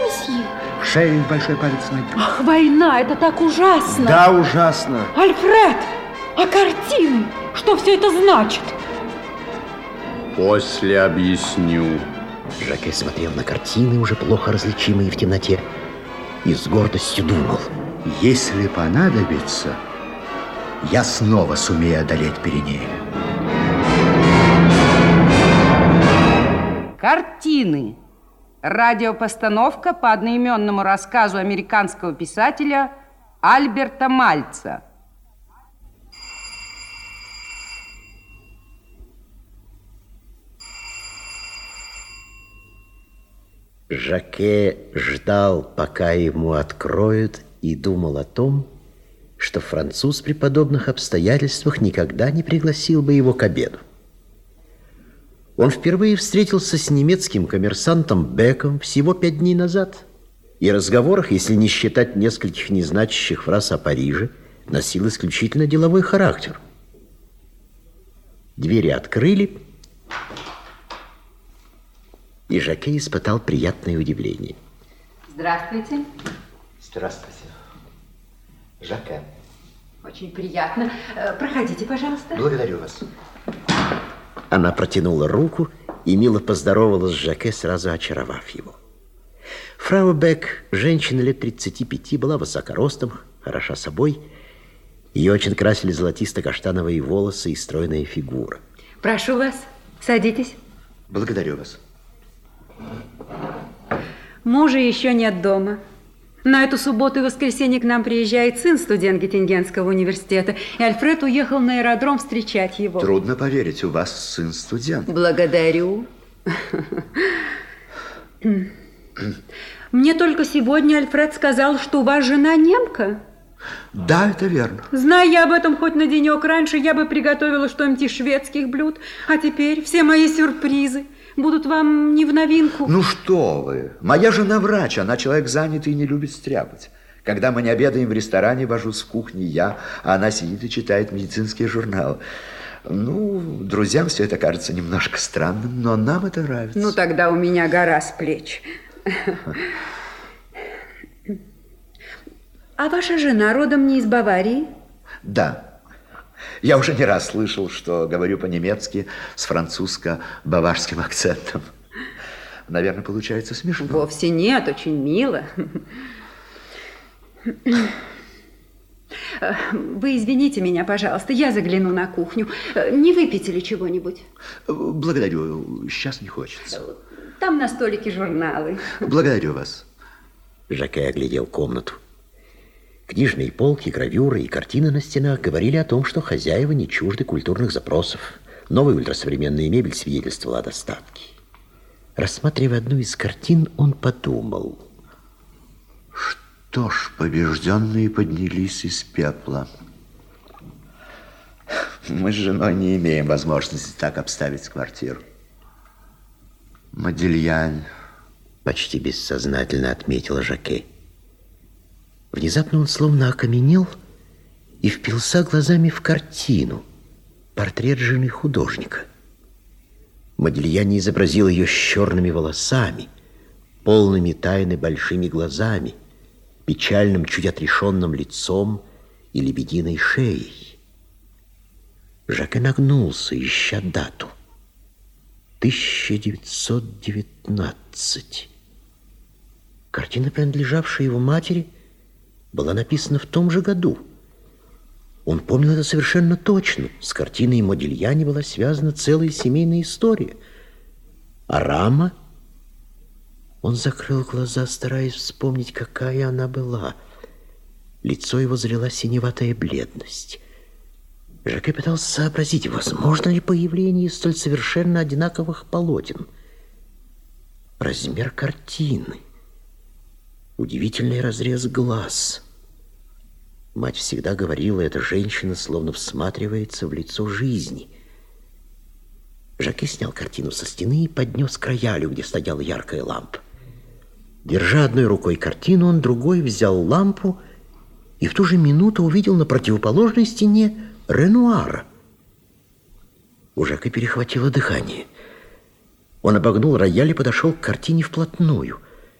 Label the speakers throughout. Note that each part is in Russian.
Speaker 1: месье?
Speaker 2: В шее большой палец ноги.
Speaker 1: Ах, война, это так ужасно.
Speaker 2: Да, ужасно.
Speaker 1: Альфред, а картины? Что все это значит?
Speaker 3: После объясню.
Speaker 4: Жаке смотрел на картины, уже плохо различимые в темноте, и с гордостью думал:
Speaker 2: если понадобится, я снова сумею одолеть Пиренеи.
Speaker 5: Картины. Радиопостановка по одноименному рассказу американского писателя Альберта Мальца.
Speaker 4: Жаке ждал, пока ему откроют, и думал о том, что француз при подобных обстоятельствах никогда не пригласил бы его к обеду. Он впервые встретился с немецким коммерсантом Беком всего 5 дней назад, и разговорах, если не считать нескольких незначащих фраз о Париже, носил исключительно деловой характер. Двери открыли, и Жаке испытал приятное удивление.
Speaker 5: Здравствуйте.
Speaker 4: Здравствуйте. Жаке.
Speaker 5: Очень приятно. Проходите, пожалуйста.
Speaker 4: Благодарю вас. Она протянула руку и мило поздоровалась с Жаке, сразу очаровав его. Фрау Бек, женщина лет 35, была высокоростом, хороша собой. Ее очень красили золотисто-каштановые волосы и стройная фигура.
Speaker 5: Прошу вас, садитесь.
Speaker 4: Благодарю вас.
Speaker 5: Мужа еще нет дома. На эту субботу и воскресенье к нам приезжает сын, студент Геттингенского университета, и Альфред уехал на аэродром встречать его.
Speaker 2: Трудно поверить, у вас сын студент.
Speaker 5: Благодарю. Мне только сегодня Альфред сказал, что у вас жена немка.
Speaker 2: Да, это верно.
Speaker 5: Зная я об этом хоть на денек раньше, я бы приготовила что-нибудь из шведских блюд. А теперь все мои сюрпризы будут вам не в новинку.
Speaker 2: Ну что вы, моя жена врач, она человек занятый и не любит стряпать. Когда мы не обедаем в ресторане, вожусь в кухне я, а она сидит и читает медицинский журнал. Ну, друзьям все это кажется немножко странным, но нам это нравится.
Speaker 5: Ну, тогда у меня гора с плеч. А ваша жена родом не из Баварии?
Speaker 2: Да. Я уже не раз слышал, что говорю по-немецки с французско-баварским акцентом. Наверное, получается смешно.
Speaker 5: Вовсе нет, очень мило. Вы извините меня, пожалуйста, я загляну на кухню. Не выпьете ли чего-нибудь?
Speaker 2: Благодарю, сейчас не хочется.
Speaker 5: Там на столике журналы.
Speaker 2: Благодарю вас.
Speaker 4: Жаке оглядел комнату. Книжные полки, гравюры и картины на стенах говорили о том, что хозяева не чужды культурных запросов. Новая ультрасовременная мебель свидетельствовала о достатке. Рассматривая одну из картин, он подумал:
Speaker 2: что ж, побежденные поднялись из пепла. Мы с женой не имеем возможности так обставить квартиру. Модильянь,
Speaker 4: почти бессознательно отметила Жаке. Внезапно он словно окаменел и впился глазами в картину, портрет жены художника. Модильяне изобразил ее с черными волосами, полными тайны большими глазами, печальным, чуть отрешенным лицом и лебединой шеей. Жаке нагнулся, ища дату. 1919. Картина, принадлежавшая его матери, была написана в том же году. Он помнил это совершенно точно. С картиной Модильяни была связана целая семейная история. А рама... Он закрыл глаза, стараясь вспомнить, какая она была. Лицо его залила синеватая бледность. Жаке пытался сообразить, возможно ли появление столь совершенно одинаковых полотен. Размер картины, удивительный разрез глаз. Мать всегда говорила, эта женщина словно всматривается в лицо жизни. Жаке снял картину со стены и поднес к роялю, где стояла яркая лампа. Держа одной рукой картину, он другой взял лампу и в ту же минуту увидел на противоположной стене Ренуара. У Жаке перехватило дыхание. Он обогнул рояль и подошел к картине вплотную.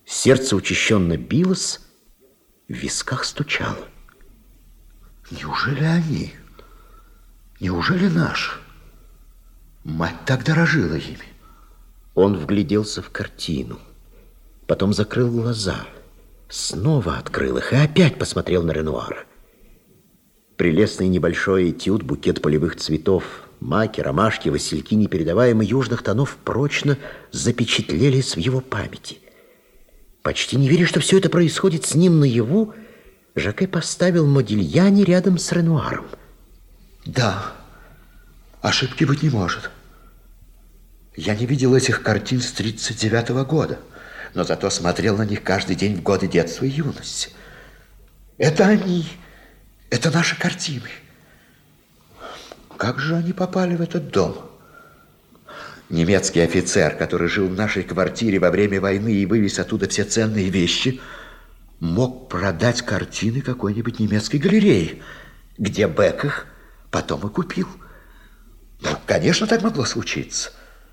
Speaker 4: Сердце учащенно билось, в висках стучало.
Speaker 2: Неужели они? Неужели наши? Мать так дорожила ими.
Speaker 4: Он вгляделся в картину, потом закрыл глаза, снова открыл их и опять посмотрел на Ренуара. Прелестный небольшой этюд, букет полевых цветов, маки, ромашки, васильки непередаваемых южных тонов прочно запечатлелись в его памяти. Почти не веря, что все это происходит с ним наяву, Жаке поставил Модильяни рядом с Ренуаром.
Speaker 2: Да, ошибки быть не может. Я не видел этих картин с 1939 года, но зато смотрел на них каждый день в годы детства и юности. Это они, это наши картины. Как же они попали в этот дом? Немецкий офицер, который жил в нашей квартире во время войны и вывез оттуда все ценные вещи, мог продать картины какой-нибудь немецкой галереи, где Бек их потом и купил. Ну, конечно, так могло случиться.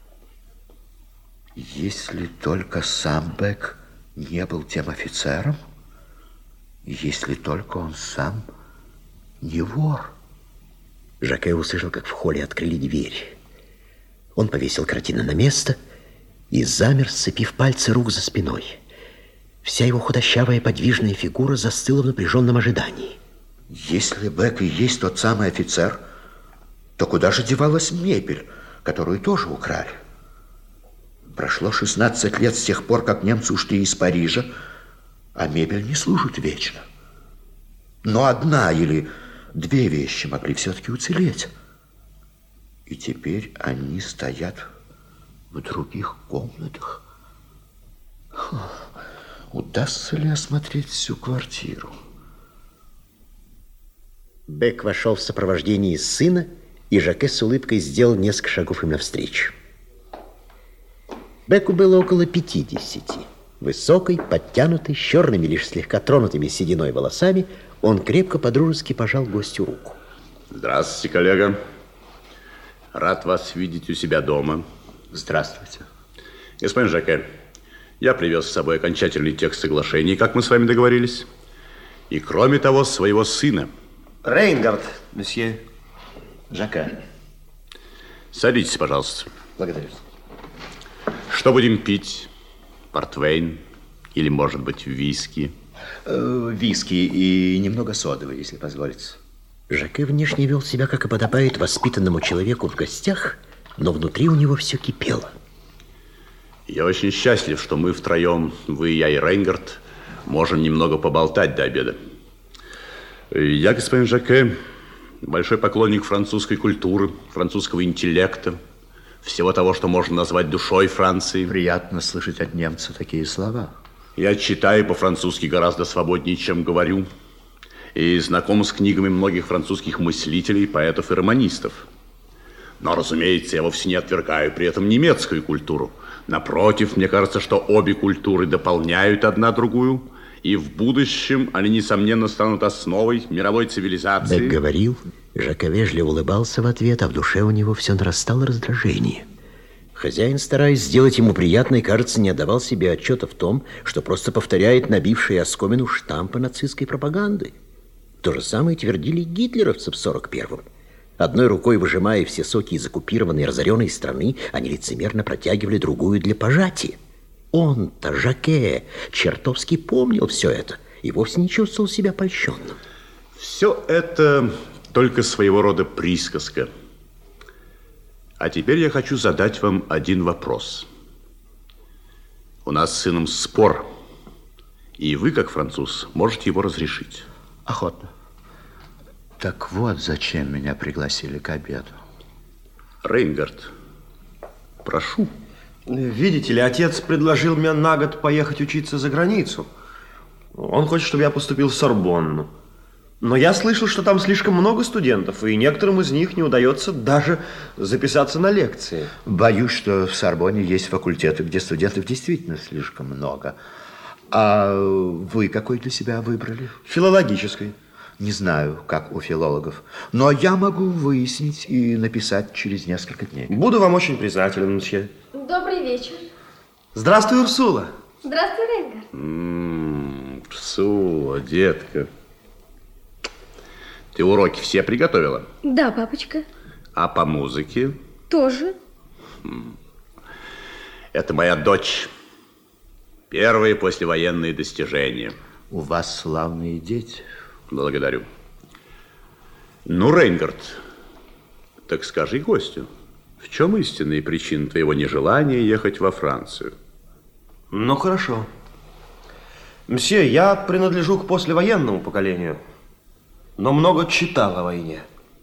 Speaker 2: Если только сам Бек не был тем офицером, если только он сам не вор.
Speaker 4: Жаке услышал, как в холле открыли дверь. Он повесил картину на место и замер, сцепив пальцы рук за спиной. Вся его худощавая подвижная фигура застыла в напряженном ожидании.
Speaker 2: Если Бек и есть тот самый офицер, то куда же девалась мебель, которую тоже украли? Прошло 16 лет с тех пор, как немцы ушли из Парижа, а мебель не служит вечно. Но одна или две вещи могли все-таки уцелеть. И теперь они стоят в других комнатах. Удастся ли осмотреть всю квартиру?
Speaker 4: Бек вошел в сопровождении сына, и Жаке с улыбкой сделал несколько шагов им навстречу. Беку было около 50. Высокий, подтянутый, с черными, лишь слегка тронутыми сединой волосами, он крепко по-дружески пожал гостю руку.
Speaker 3: Здравствуйте, коллега. Рад вас видеть у себя дома.
Speaker 2: Здравствуйте.
Speaker 3: Господин Жаке, я привез с собой окончательный текст соглашений, как мы с вами договорились. И, кроме того, своего сына.
Speaker 6: Рейнгард, месье.
Speaker 2: Жаке.
Speaker 3: Садитесь, пожалуйста.
Speaker 2: Благодарю.
Speaker 3: Что будем пить? Портвейн или, может быть, виски?
Speaker 2: Виски и немного содовой, если позволите.
Speaker 4: Жаке внешне вел себя, как и подобает воспитанному человеку в гостях, но внутри у него все кипело.
Speaker 3: Я очень счастлив, что мы втроем, вы, я и Рейнгард, можем немного поболтать до обеда. Я, господин Жаке, большой поклонник французской культуры, французского интеллекта, всего того, что можно назвать душой Франции.
Speaker 2: Приятно слышать от немца такие слова.
Speaker 3: Я читаю по-французски гораздо свободнее, чем говорю, и знаком с книгами многих французских мыслителей, поэтов и романистов. Но, разумеется, я вовсе не отвергаю при этом немецкую культуру. Напротив, мне кажется, что обе культуры дополняют одна другую, и в будущем они, несомненно, станут основой мировой цивилизации.
Speaker 4: Бек говорил, Жаке вежливо улыбался в ответ, а в душе у него все нарастало раздражение. Хозяин, стараясь сделать ему приятно, кажется, не отдавал себе отчета в том, что просто повторяет набившие оскомину штампы нацистской пропаганды. То же самое твердили гитлеровцы в 41-м. Одной рукой выжимая все соки из оккупированной и разоренной страны, они лицемерно протягивали другую для пожатия. Он-то, Жаке, чертовски помнил все это и вовсе не чувствовал себя польщенным.
Speaker 3: Все это только своего рода присказка. А теперь я хочу задать вам один вопрос. У нас с сыном спор, и вы, как француз, можете его разрешить.
Speaker 2: Охотно. Так вот, зачем меня пригласили к обеду.
Speaker 3: Рейнгард, прошу.
Speaker 6: Видите ли, отец предложил мне на год поехать учиться за границу. Он хочет, чтобы я поступил в Сорбонну. Но я слышал, что там слишком много студентов, и некоторым из них не удается даже записаться на лекции.
Speaker 2: Боюсь, что в Сорбонне есть факультеты, где студентов действительно слишком много. А вы какой для себя выбрали?
Speaker 6: Филологической.
Speaker 2: Не знаю, как у филологов, но я могу выяснить и написать через несколько дней.
Speaker 6: Буду вам очень признателен, мсье.
Speaker 7: Добрый вечер.
Speaker 6: Здравствуй, Урсула.
Speaker 7: Здравствуй, Рейнгар.
Speaker 3: Псула, детка. Ты уроки все приготовила?
Speaker 7: Да, папочка.
Speaker 3: А по музыке?
Speaker 7: Тоже.
Speaker 3: Это моя дочь. Первые послевоенные достижения.
Speaker 2: У вас славные дети.
Speaker 3: Благодарю. Ну, Рейнгард, так скажи гостю, в чем истинные причины твоего нежелания ехать во Францию?
Speaker 6: Ну, хорошо. Мсье, я принадлежу к послевоенному поколению, но много читал о войне.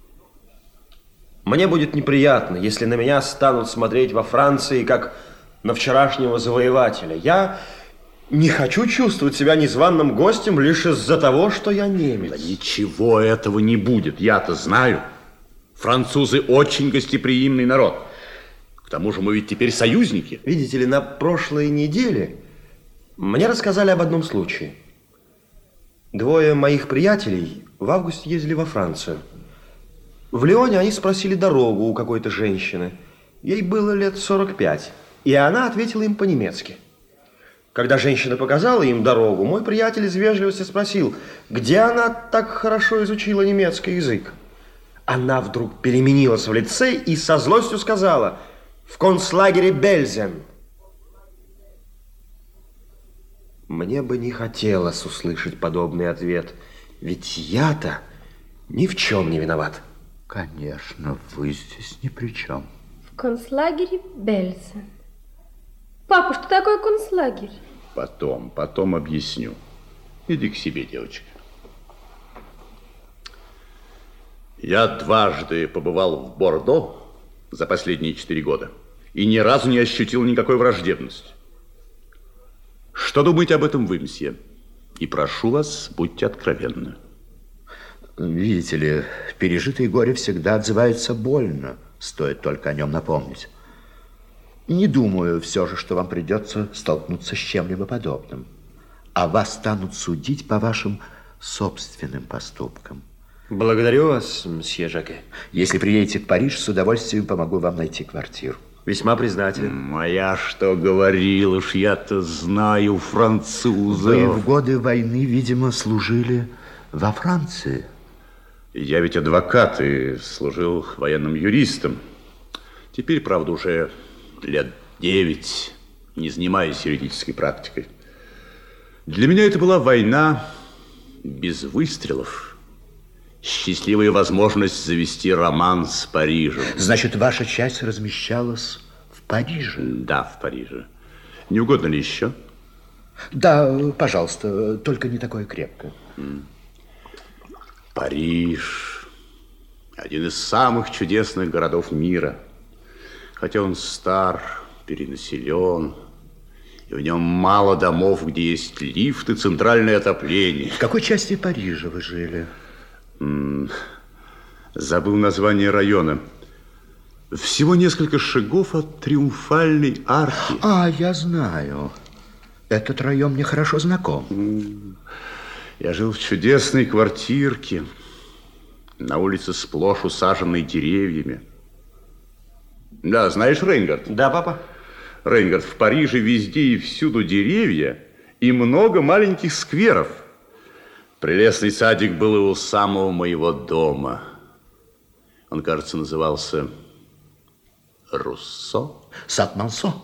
Speaker 6: Мне будет неприятно, если на меня станут смотреть во Франции, как на вчерашнего завоевателя. Я не хочу чувствовать себя незваным гостем лишь из-за того, что я немец.
Speaker 3: Да ничего этого не будет, я-то знаю. Французы очень гостеприимный народ. К тому же мы ведь теперь союзники.
Speaker 6: Видите ли, на прошлой неделе мне рассказали об одном случае. Двое моих приятелей в августе ездили во Францию. В Лионе они спросили дорогу у какой-то женщины. Ей было лет 45, и она ответила им по-немецки. Когда женщина показала им дорогу, мой приятель из вежливости спросил, где она так хорошо изучила немецкий язык. Она вдруг переменилась в лице и со злостью сказала: «В концлагере Бельзен». Мне бы не хотелось услышать подобный ответ, ведь я-то ни в чем не виноват.
Speaker 2: Конечно, вы здесь ни при чем.
Speaker 7: В концлагере Бельзен. Папа, что такое концлагерь?
Speaker 3: Потом объясню. Иди к себе, девочка. Я дважды побывал в Бордо за последние 4 года и ни разу не ощутил никакой враждебности. Что думаете об этом вы, мсье? И прошу вас, будьте откровенны.
Speaker 2: Видите ли, пережитое горе всегда отзывается больно, стоит только о нем напомнить. Не думаю все же, что вам придется столкнуться с чем-либо подобным. А вас станут судить по вашим собственным поступкам.
Speaker 6: Благодарю вас, мсье Жаке.
Speaker 2: Если приедете в Париж, с удовольствием помогу вам найти квартиру.
Speaker 6: Весьма признателен.
Speaker 3: А я что говорил, уж я-то знаю французов.
Speaker 2: Вы в годы войны, видимо, служили во Франции.
Speaker 3: Я ведь адвокат и служил военным юристом. Теперь, правда, уже лет 9 не занимаюсь юридической практикой. Для меня это была война без выстрелов. Счастливая возможность завести роман с Парижем.
Speaker 2: Значит, ваша часть размещалась в Париже?
Speaker 3: Да, в Париже. Не угодно ли еще?
Speaker 2: Да, пожалуйста, только не такое крепко.
Speaker 3: Париж. Один из самых чудесных городов мира. Хотя он стар, перенаселен, и в нем мало домов, где есть лифт и центральное отопление.
Speaker 2: В какой части Парижа вы жили?
Speaker 3: Забыл название района. Всего несколько шагов от Триумфальной арки.
Speaker 2: А, я знаю. Этот район мне хорошо знаком.
Speaker 3: Я жил в чудесной квартирке. На улице сплошь усаженной деревьями. Да, знаешь, Рейнгард?
Speaker 6: Да, папа?
Speaker 3: Рейнгард, в Париже везде и всюду деревья и много маленьких скверов. Прелестный садик был и у самого моего дома. Он, кажется, назывался Руссо.
Speaker 2: Сад Мансо.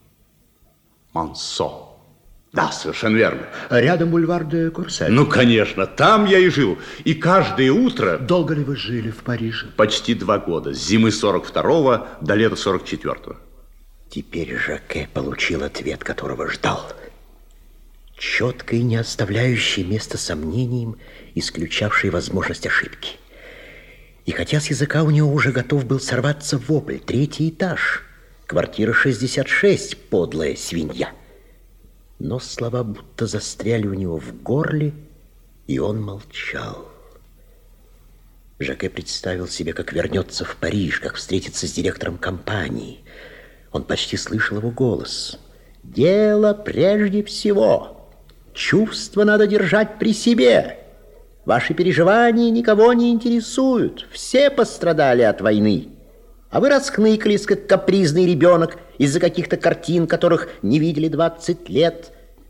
Speaker 3: Мансо. Да, совершенно верно.
Speaker 2: Рядом бульвар де Курсель.
Speaker 3: Ну, конечно, там я и жил. И каждое утро...
Speaker 2: Долго ли вы жили в Париже?
Speaker 3: Почти 2 года. С зимы 42-го до лета 44-го.
Speaker 4: Теперь Жаке получил ответ, которого ждал. Четко и не оставляющий места сомнениям, исключавший возможность ошибки. И хотя с языка у него уже готов был сорваться вопль: 3-й этаж, квартира 66, подлая свинья. Но слова будто застряли у него в горле, и он молчал. Жаке представил себе, как вернется в Париж, как встретится с директором компании. Он почти слышал его голос. «Дело прежде всего. Чувства надо держать при себе. Ваши переживания никого не интересуют. Все пострадали от войны. А вы расхныкались, как капризный ребенок, из-за каких-то картин, которых не видели 20 лет.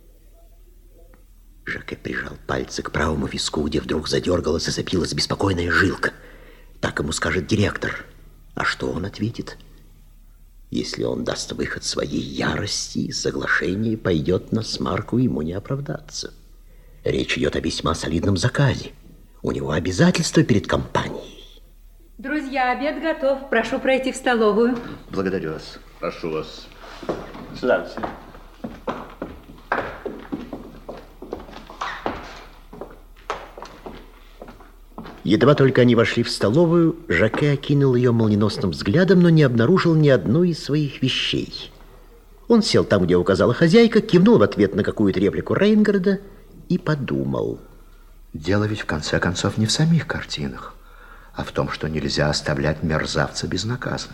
Speaker 4: Жаке прижал пальцы к правому виску, где вдруг задергалась и запилась беспокойная жилка. Так ему скажет директор. А что он ответит? Если он даст выход своей ярости, соглашение пойдет на смарку, ему не оправдаться. Речь идет о весьма солидном заказе. У него обязательства перед компанией.
Speaker 5: Друзья, обед готов. Прошу пройти в столовую.
Speaker 2: Благодарю вас.
Speaker 3: Прошу вас.
Speaker 6: Сюда.
Speaker 4: Едва только они вошли в столовую, Жаке окинул ее молниеносным взглядом, но не обнаружил ни одной из своих вещей. Он сел там, где указала хозяйка, кивнул в ответ на какую-то реплику Рейнгарда и подумал.
Speaker 2: Дело ведь в конце концов не в самих картинах, а в том, что нельзя оставлять мерзавца безнаказанным.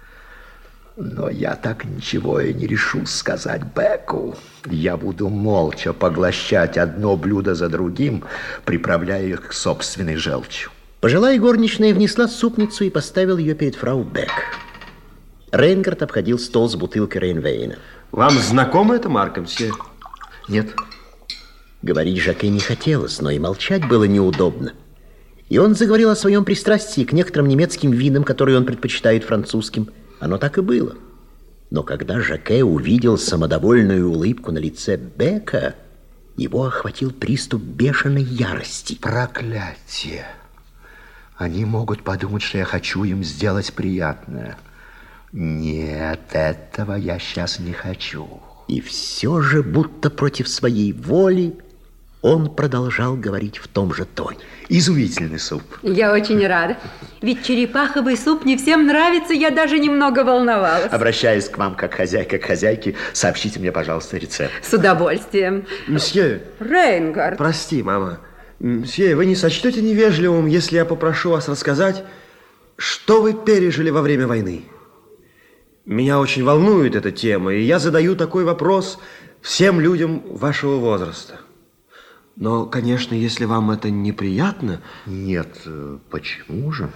Speaker 2: Но я так ничего и не решусь сказать Беку. Я буду молча поглощать одно блюдо за другим, приправляя их к собственной желчью.
Speaker 4: Пожилая горничная внесла супницу и поставила ее перед фрау Бек. Рейнгард обходил стол с бутылкой Рейнвейна.
Speaker 6: Вам знакома эта марка, мсье?
Speaker 2: Нет.
Speaker 4: Говорить Жаке не хотелось, но и молчать было неудобно. И он заговорил о своем пристрастии к некоторым немецким винам, которые он предпочитает французским. Оно так и было. Но когда Жаке увидел самодовольную улыбку на лице Бека, его охватил приступ бешеной ярости.
Speaker 2: Проклятие! Они могут подумать, что я хочу им сделать приятное. Нет, этого я сейчас не хочу.
Speaker 4: И все же, будто против своей воли, он продолжал говорить в том же тоне.
Speaker 2: Изумительный суп.
Speaker 5: Я очень рада. Ведь черепаховый суп не всем нравится, я даже немного волновалась.
Speaker 2: Обращаясь к вам как хозяйка к хозяйке, сообщите мне, пожалуйста, рецепт.
Speaker 5: С удовольствием.
Speaker 6: Мсье.
Speaker 5: Рейнгард.
Speaker 6: Прости, мама. Мсье, вы не сочтете невежливым, если я попрошу вас рассказать, что вы пережили во время войны? Меня очень волнует эта тема, и я задаю такой вопрос всем людям вашего возраста. Но, конечно, если вам это неприятно...
Speaker 2: Нет, почему же?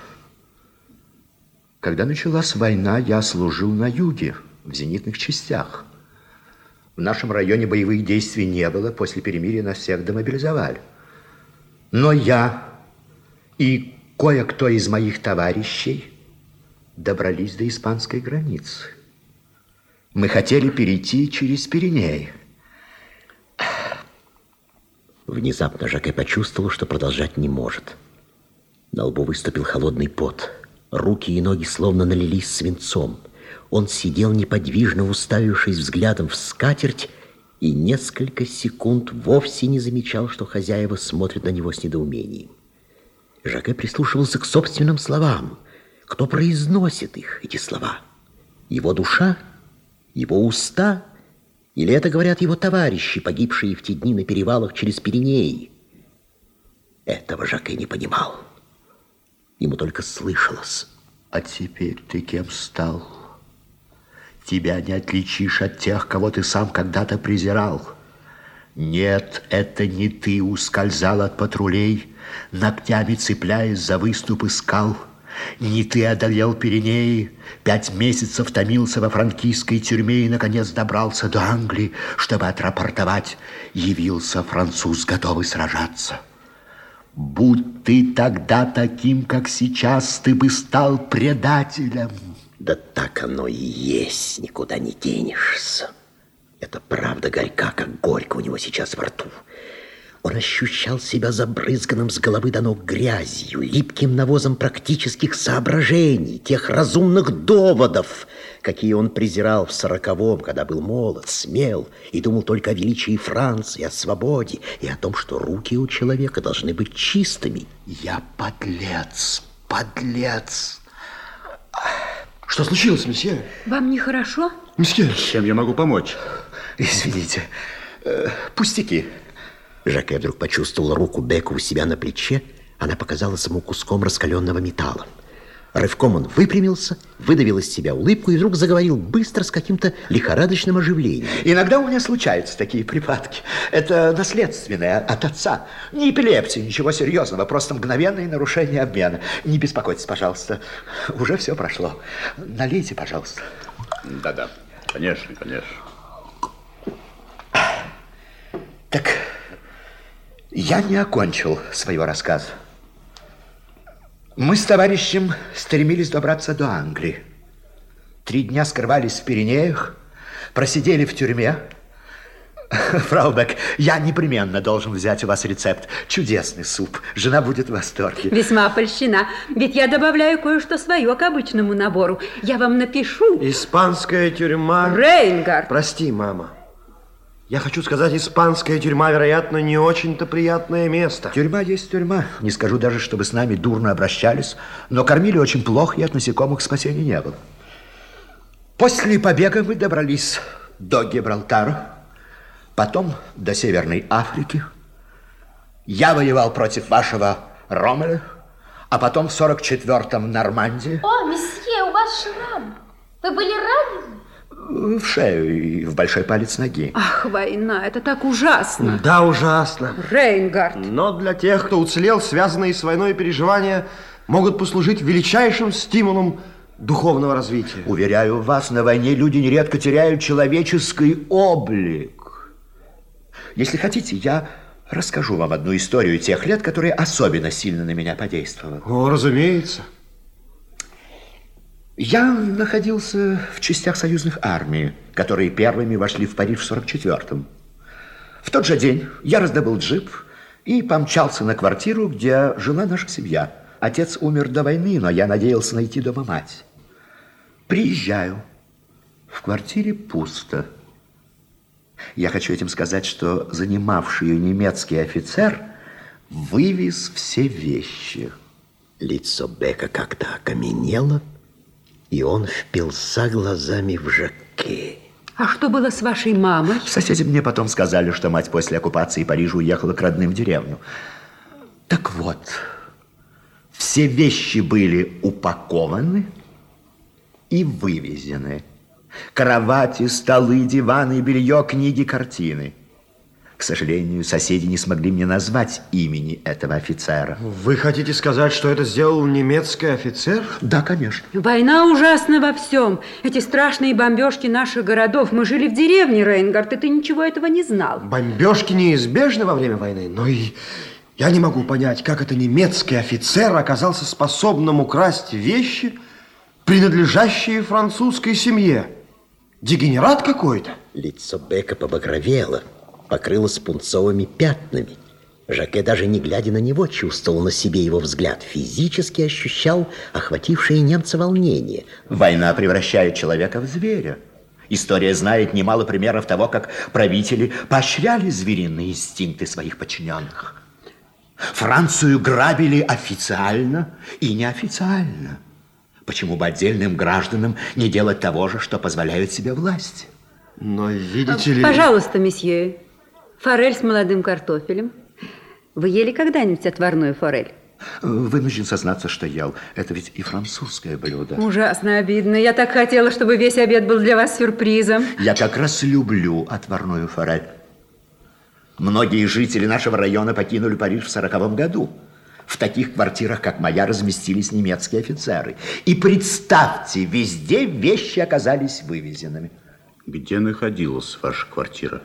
Speaker 2: Когда началась война, я служил на юге, в зенитных частях. В нашем районе боевых действий не было, после перемирия нас всех демобилизовали. Но я и кое-кто из моих товарищей добрались до испанской границы. Мы хотели перейти через Пиренеи.
Speaker 4: Внезапно Жаке почувствовал, что продолжать не может. На лбу выступил холодный пот. Руки и ноги словно налились свинцом. Он сидел неподвижно, уставившись взглядом в скатерть, и несколько секунд вовсе не замечал, что хозяева смотрят на него с недоумением. Жаке прислушивался к собственным словам. Кто произносит их, эти слова? Его душа? Его уста? Или это говорят его товарищи, погибшие в те дни на перевалах через Пиренеи? Этого Жаке не понимал. Ему только слышалось.
Speaker 2: А теперь ты кем стал? Тебя не отличишь от тех, кого ты сам когда-то презирал. Нет, это не ты ускользал от патрулей, ногтями цепляясь за выступы скал. Не ты одолел Пиренеи, 5 месяцев томился во франкистской тюрьме и, наконец, добрался до Англии, чтобы отрапортовать. Явился француз, готовый сражаться. Будь ты тогда таким, как сейчас, ты бы стал предателем.
Speaker 4: Да так оно и есть, никуда не денешься. Это правда горька, как горько у него сейчас во рту. Он ощущал себя забрызганным с головы до ног грязью, липким навозом практических соображений, тех разумных доводов, какие он презирал в 40-м, когда был молод, смел и думал только о величии Франции, о свободе и о том, что руки у человека должны быть чистыми.
Speaker 2: Я подлец, подлец.
Speaker 6: Что случилось, месье?
Speaker 5: Вам нехорошо?
Speaker 6: Месье.
Speaker 3: Чем я могу помочь?
Speaker 2: Извините, пустяки.
Speaker 4: Жаке вдруг почувствовал руку Бека у себя на плече. Она показалась ему куском раскаленного металла. Рывком он выпрямился, выдавил из себя улыбку и вдруг заговорил быстро с каким-то лихорадочным оживлением.
Speaker 2: Иногда у меня случаются такие припадки. Это наследственное от отца. Не эпилепсия, ничего серьезного, просто мгновенное нарушение обмена. Не беспокойтесь, пожалуйста. Уже все прошло. Налейте, пожалуйста.
Speaker 3: Да-да, конечно, конечно.
Speaker 2: Так, Я не окончил своего рассказа. Мы с товарищем стремились добраться до Англии. 3 дня скрывались в Пиренеях, просидели в тюрьме. Фрау Бек, я непременно должен взять у вас рецепт. Чудесный суп. Жена будет в восторге.
Speaker 5: Весьма польщена. Ведь я добавляю кое-что свое к обычному набору. Я вам напишу.
Speaker 6: Испанская тюрьма...
Speaker 5: Рейнгард.
Speaker 6: Прости, мама. Я хочу сказать, испанская тюрьма, вероятно, не очень-то приятное место.
Speaker 2: Тюрьма есть тюрьма. Не скажу даже, чтобы с нами дурно обращались, но кормили очень плохо, и от насекомых спасения не было. После побега мы добрались до Гибралтара, потом до Северной Африки. Я воевал против вашего Роммеля, а потом в 44-м в Нормандии.
Speaker 7: О, месье, у вас шрам. Вы были ранены?
Speaker 2: В шею и в большой палец ноги.
Speaker 5: Ах, война, это так ужасно.
Speaker 6: Да, ужасно.
Speaker 5: Рейнгард.
Speaker 6: Но для тех, кто уцелел, связанные с войной переживания могут послужить величайшим стимулом духовного развития.
Speaker 2: Уверяю вас, на войне люди нередко теряют человеческий облик. Если хотите, я расскажу вам одну историю тех лет, которая особенно сильно на меня подействовала.
Speaker 6: О, разумеется.
Speaker 2: Я находился в частях союзных армий, которые первыми вошли в Париж в 44-м. В тот же день я раздобыл джип и помчался на квартиру, где жила наша семья. Отец умер до войны, но я надеялся найти дома мать. Приезжаю. В квартире пусто. Я хочу этим сказать, что занимавший ее немецкий офицер вывез все вещи.
Speaker 4: Лицо Бека как-то окаменело, и он впился глазами в Жаке.
Speaker 5: А что было с вашей мамой?
Speaker 2: Соседи мне потом сказали, что мать после оккупации Парижа уехала к родным в деревню. Так вот, все вещи были упакованы и вывезены. Кровати, столы, диваны, белье, книги, картины. К сожалению, соседи не смогли мне назвать имени этого офицера.
Speaker 6: Вы хотите сказать, что это сделал немецкий офицер?
Speaker 2: Да, конечно.
Speaker 5: Война ужасна во всем. Эти страшные бомбежки наших городов. Мы жили в деревне, Рейнгард, и ты ничего этого не знал.
Speaker 6: Бомбежки неизбежны во время войны, но и я не могу понять, как это немецкий офицер оказался способным украсть вещи, принадлежащие французской семье. Дегенерат какой-то.
Speaker 4: Лицо Бека побагровело, покрылось пунцовыми пятнами. Жаке, даже не глядя на него, чувствовал на себе его взгляд, физически ощущал охватившее немца волнение.
Speaker 2: Война превращает человека в зверя. История знает немало примеров того, как правители поощряли звериные инстинкты своих подчиненных. Францию грабили официально и неофициально. Почему бы отдельным гражданам не делать того же, что позволяют себе власти?
Speaker 6: Но видите ли...
Speaker 5: Пожалуйста, месье, форель с молодым картофелем. Вы ели когда-нибудь отварную форель?
Speaker 2: Вынужден сознаться, что ел. Это ведь и французское блюдо.
Speaker 5: Ужасно обидно. Я так хотела, чтобы весь обед был для вас сюрпризом.
Speaker 2: Я как раз люблю отварную форель. Многие жители нашего района покинули Париж в 40-м году. В таких квартирах, как моя, разместились немецкие офицеры. И представьте, везде вещи оказались вывезенными.
Speaker 3: Где находилась ваша квартира?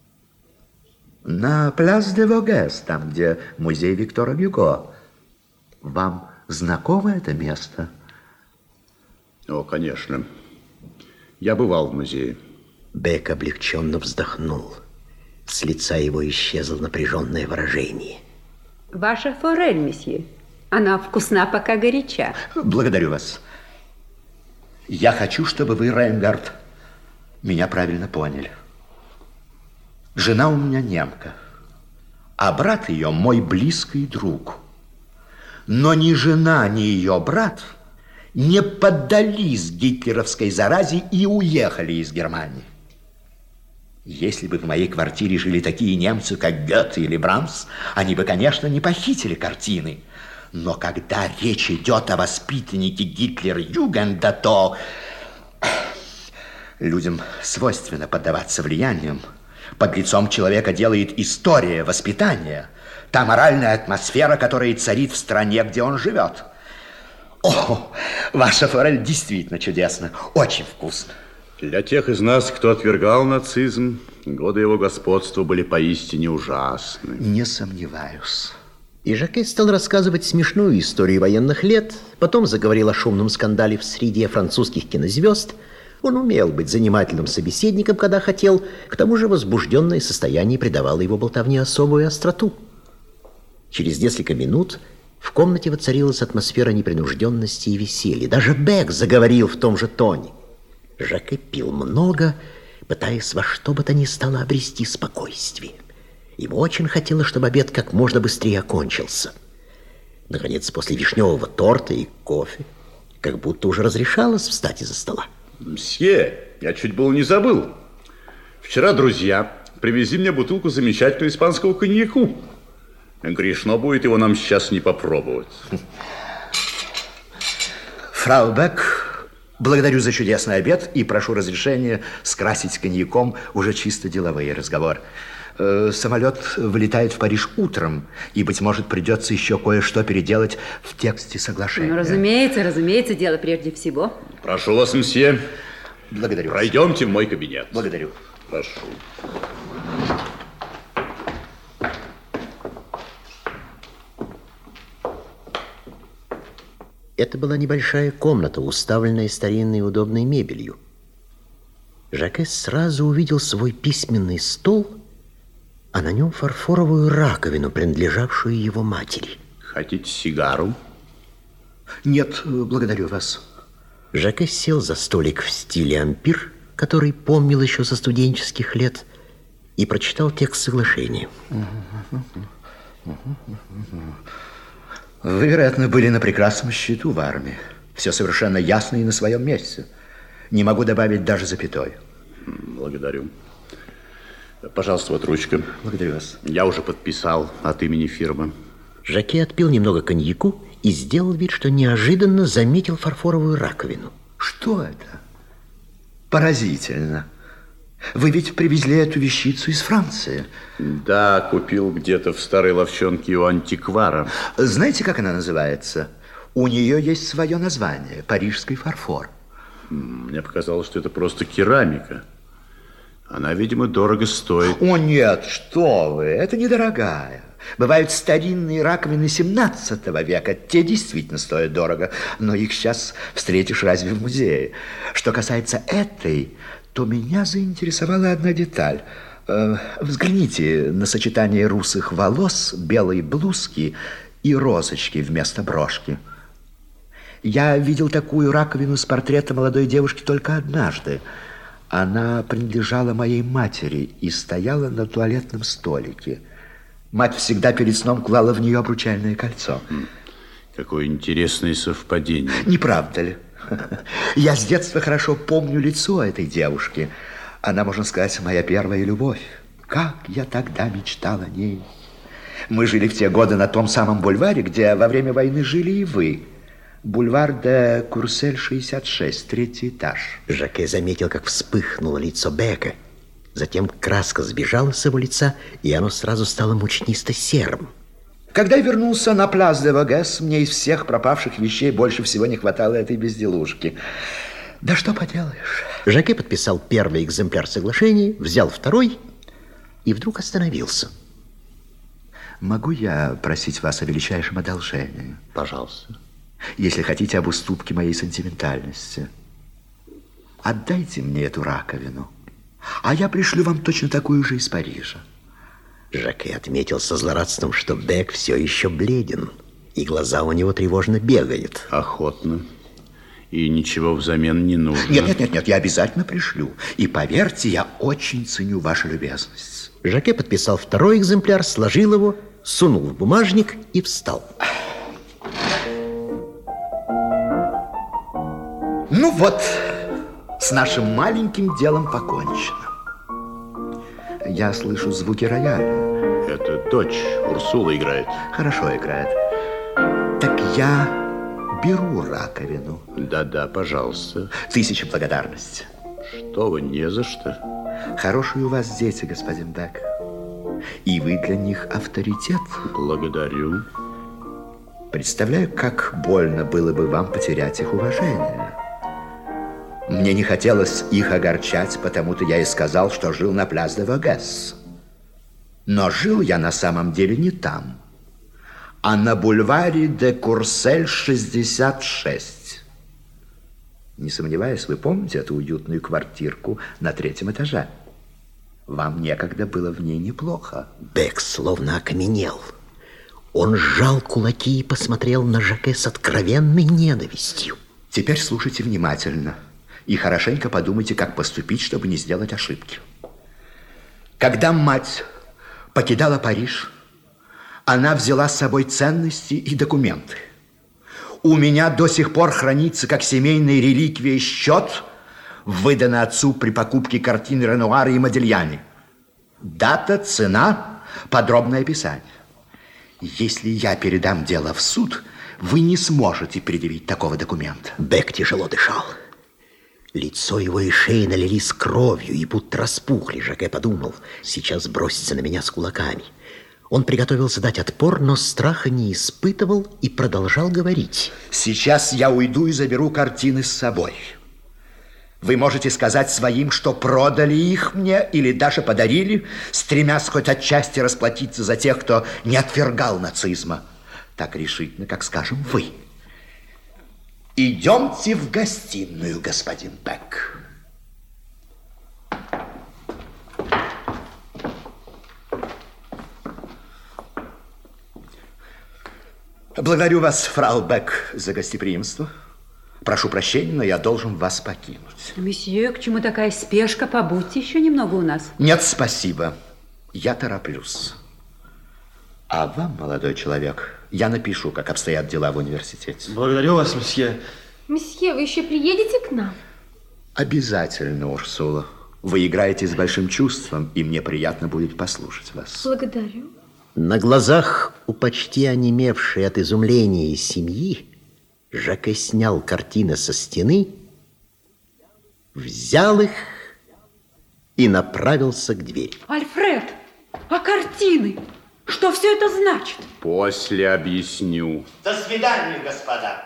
Speaker 2: На Пляс де Вогес, там, где музей Виктора Гюго. Вам знакомо это место?
Speaker 3: О, конечно. Я бывал в музее.
Speaker 4: Бек облегченно вздохнул. С лица его исчезло напряженное выражение.
Speaker 5: Ваша форель, месье. Она вкусна, пока горяча.
Speaker 2: Благодарю вас. Я хочу, чтобы вы, Рейнгард, меня правильно поняли. Жена у меня немка, а брат ее мой близкий друг. Но ни жена, ни ее брат не поддались гитлеровской заразе и уехали из Германии. Если бы в моей квартире жили такие немцы, как Гёте или Брамс, они бы, конечно, не похитили картины. Но когда речь идет о воспитаннике Гитлер-Югенда, то людям свойственно поддаваться влияниям. Под лицом человека делает история воспитания, та моральная атмосфера, которая царит в стране, где он живет. О, ваша форель действительно чудесна, очень вкусно.
Speaker 3: Для тех из нас, кто отвергал нацизм, годы его господства были поистине ужасны.
Speaker 2: Не сомневаюсь.
Speaker 4: И Жаке стал рассказывать смешную историю военных лет, потом заговорил о шумном скандале в среде французских кинозвезд. Он умел быть занимательным собеседником, когда хотел, к тому же возбужденное состояние придавало его болтовне особую остроту. Через несколько минут в комнате воцарилась атмосфера непринужденности и веселья. Даже Бек заговорил в том же тоне. Жаке пил много, пытаясь во что бы то ни стало обрести спокойствие. Ему очень хотелось, чтобы обед как можно быстрее окончился. Наконец, после вишневого торта и кофе, как будто уже разрешалось встать из-за стола.
Speaker 3: Мсье, я чуть было не забыл. Вчера друзья привезли мне бутылку замечательного испанского коньяку. Грешно будет его нам сейчас не попробовать.
Speaker 2: Фрау Бек, благодарю за чудесный обед и прошу разрешения скрасить коньяком уже чисто деловые разговоры. Самолет вылетает в Париж утром, и, быть может, придется еще кое-что переделать в тексте соглашения.
Speaker 5: Ну, разумеется, дело прежде всего.
Speaker 3: Прошу вас, мсье.
Speaker 2: Благодарю.
Speaker 3: Пройдемте в мой кабинет.
Speaker 2: Благодарю.
Speaker 3: Прошу.
Speaker 4: Это была небольшая комната, уставленная старинной и удобной мебелью. Жаке сразу увидел свой письменный стол, а на нем фарфоровую раковину, принадлежавшую его матери.
Speaker 3: Хотите сигару?
Speaker 2: Нет, благодарю вас.
Speaker 4: Жаке сел за столик в стиле ампир, который помнил еще со студенческих лет, и прочитал текст соглашения.
Speaker 2: Вы, вероятно, были на прекрасном счету в армии. Все совершенно ясно и на своем месте. Не могу добавить даже запятой.
Speaker 3: Благодарю. Пожалуйста, вот ручка.
Speaker 2: Благодарю вас.
Speaker 3: Я уже подписал от имени фирмы.
Speaker 4: Жаке отпил немного коньяку и сделал вид, что неожиданно заметил фарфоровую раковину.
Speaker 2: Что это? Поразительно. Вы ведь привезли эту вещицу из Франции.
Speaker 3: Да, купил где-то в старой ловчонке у антиквара.
Speaker 2: Знаете, как она называется? У нее есть свое название – парижский фарфор.
Speaker 3: Мне показалось, что это просто керамика. Она, видимо, дорого стоит.
Speaker 2: О, нет, что вы, это недорогая. Бывают старинные раковины 17 века. Те действительно стоят дорого, но их сейчас встретишь разве в музее. Что касается этой, то меня заинтересовала одна деталь. Взгляните на сочетание русых волос, белой блузки и розочки вместо брошки. Я видел такую раковину с портрета молодой девушки только однажды. Она принадлежала моей матери и стояла на туалетном столике. Мать всегда перед сном клала в нее обручальное кольцо.
Speaker 3: Какое интересное совпадение.
Speaker 2: Не правда ли? Я с детства хорошо помню лицо этой девушки. Она, можно сказать, моя первая любовь. Как я тогда мечтал о ней. Мы жили в те годы на том самом бульваре, где во время войны жили и вы. Бульвар де Курсель, 66, 3-й этаж.
Speaker 4: Жаке заметил, как вспыхнуло лицо Бека. Затем краска сбежала с его лица, и оно сразу стало мучнисто-серым.
Speaker 2: Когда я вернулся на Пляс де Вогес, мне из всех пропавших вещей больше всего не хватало этой безделушки. Да что поделаешь.
Speaker 4: Жаке подписал первый экземпляр соглашения, взял второй и вдруг остановился.
Speaker 2: Могу я просить вас о величайшем одолжении?
Speaker 3: Пожалуйста.
Speaker 2: Если хотите, об уступке моей сентиментальности. Отдайте мне эту раковину, а я пришлю вам точно такую же из Парижа.
Speaker 4: Жаке отметил со злорадством, что Бек все еще бледен, и глаза у него тревожно бегают.
Speaker 3: Охотно. И ничего взамен не нужно.
Speaker 2: Нет, я обязательно пришлю. И поверьте, я очень ценю вашу любезность.
Speaker 4: Жаке подписал второй экземпляр, сложил его, сунул в бумажник и встал.
Speaker 2: Ну вот, с нашим маленьким делом покончено. Я слышу звуки рояля.
Speaker 3: Это дочь Урсула играет.
Speaker 2: Хорошо играет. Так я беру раковину.
Speaker 3: Да, пожалуйста.
Speaker 2: 1000 благодарностей.
Speaker 3: Что вы, не за что.
Speaker 2: Хорошие у вас дети, господин Бек. И вы для них авторитет.
Speaker 3: Благодарю.
Speaker 2: Представляю, как больно было бы вам потерять их уважение. Мне не хотелось их огорчать, потому-то я и сказал, что жил на Пляс де Вогес. Но жил я на самом деле не там, а на бульваре де Курсель 66. Не сомневаюсь, вы помните эту уютную квартирку на 3-м этаже? Вам некогда было в ней неплохо.
Speaker 4: Бек словно окаменел. Он сжал кулаки и посмотрел на Жаке с откровенной ненавистью.
Speaker 2: Теперь слушайте внимательно и хорошенько подумайте, как поступить, чтобы не сделать ошибки. Когда мать покидала Париж, она взяла с собой ценности и документы. У меня до сих пор хранится как семейная реликвия счет, выданный отцу при покупке картин Ренуара и Модильяни. Дата, цена, подробное описание. Если я передам дело в суд, вы не сможете предъявить такого документа.
Speaker 4: Бек тяжело дышал. Лицо его и шея налились кровью и будто распухли. Жаке подумал, сейчас бросится на меня с кулаками. Он приготовился дать отпор, но страха не испытывал и продолжал говорить.
Speaker 2: Сейчас я уйду и заберу картины с собой. Вы можете сказать своим, что продали их мне или даже подарили, стремясь хоть отчасти расплатиться за тех, кто не отвергал нацизма. Так решительно, как скажем вы. Идемте в гостиную, господин Бек. Благодарю вас, фрау Бек, за гостеприимство. Прошу прощения, но я должен вас покинуть.
Speaker 5: Месье, к чему такая спешка? Побудьте еще немного у нас.
Speaker 2: Нет, спасибо. Я тороплюсь. А вам, молодой человек, я напишу, как обстоят дела в университете.
Speaker 6: Благодарю вас, месье.
Speaker 7: Месье, вы еще приедете к нам?
Speaker 2: Обязательно, Урсула. Вы играете с большим чувством, и мне приятно будет послушать вас.
Speaker 7: Благодарю.
Speaker 4: На глазах у почти онемевшей от изумления семьи Жаке снял картины со стены, взял их и направился к двери.
Speaker 5: Альфред, а картины? Что все это значит?
Speaker 3: После объясню.
Speaker 2: До свидания, господа.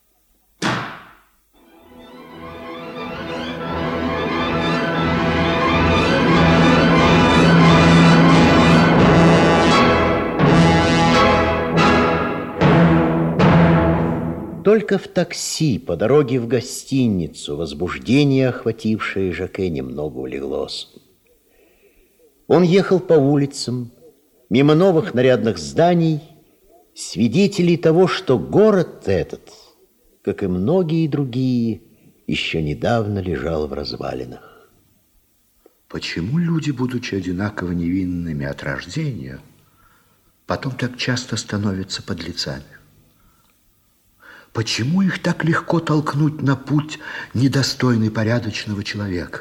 Speaker 4: Только в такси по дороге в гостиницу возбуждение, охватившее Жаке, немного улеглось. Он ехал по улицам, мимо новых нарядных зданий, свидетелей того, что город этот, как и многие другие, еще недавно лежал в развалинах.
Speaker 2: Почему люди, будучи одинаково невинными от рождения, потом так часто становятся подлецами? Почему их так легко толкнуть на путь недостойный порядочного человека?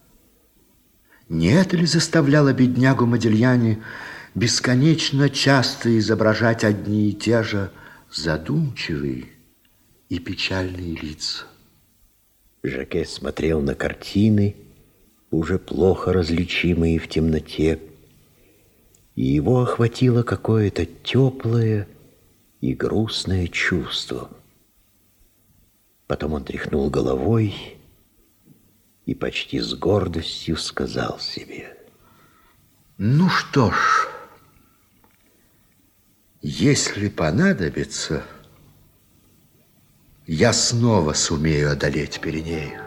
Speaker 2: Не это ли заставляло беднягу Модильяни бесконечно часто изображать одни и те же задумчивые и печальные лица?
Speaker 4: Жаке смотрел на картины, уже плохо различимые в темноте, и его охватило какое-то теплое и грустное чувство. Потом он тряхнул головой и почти с гордостью сказал себе:
Speaker 2: ну что ж, если понадобится, я снова сумею одолеть Пиренею.